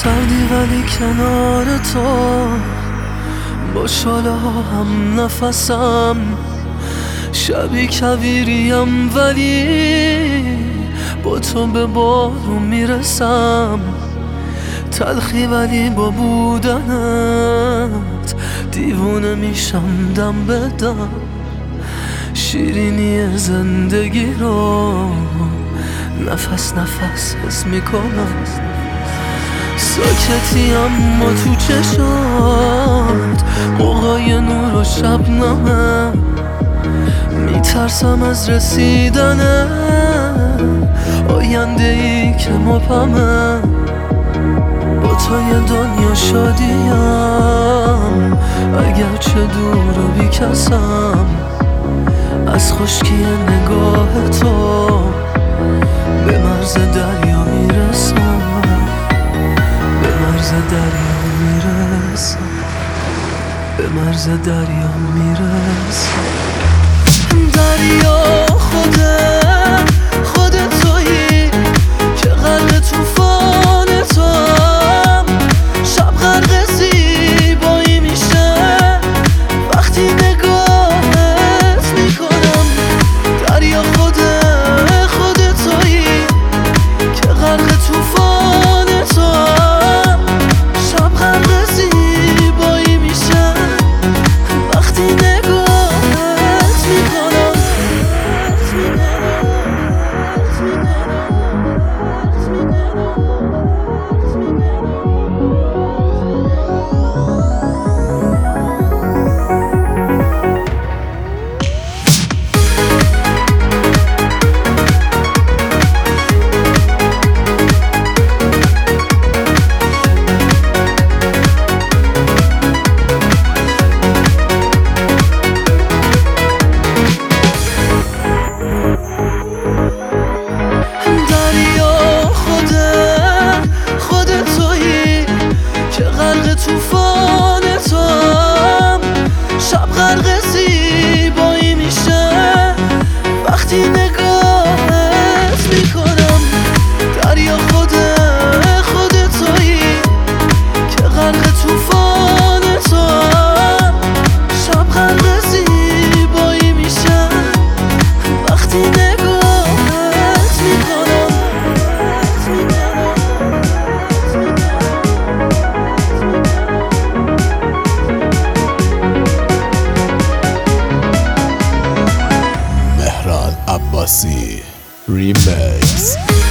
سردی ولی کنار تو، با شاله هم نفسم، شبی کویریم ولی با تو به بارون میرسم. تلخی ولی با بودنت دیوونه میشم دم به دم. شیرینی زندگی رو نفس نفس حس میکنم. ساکتی اما تو چشات قوقای نور و شبنمه. میترسم از رسیدن آینده ای که مبهمه. با تو یه دنیا شادیم اگرچه دور و بیکسم. از خشکی نگاه تو به مرز دریا میرسم، به مرز دریا میرسم، به مرز دریا میرسم. دریا خودت تویی که غرق طوفان توام. شب غرق زیبایی میشه وقتی نگاهت میکنم. دریا خودت تویی که غرق طوفان توام. شب غرق زیبایی میشه وقتی نگاهت میکنم. طوفان توام. شب غرق زیبایی میشه وقتی نگاهت میکنم. دریا خودت تویی که غرق طوفان توام. شب غرق زیبایی میشه وقتی نگاهت میکنم. Abasi Remix.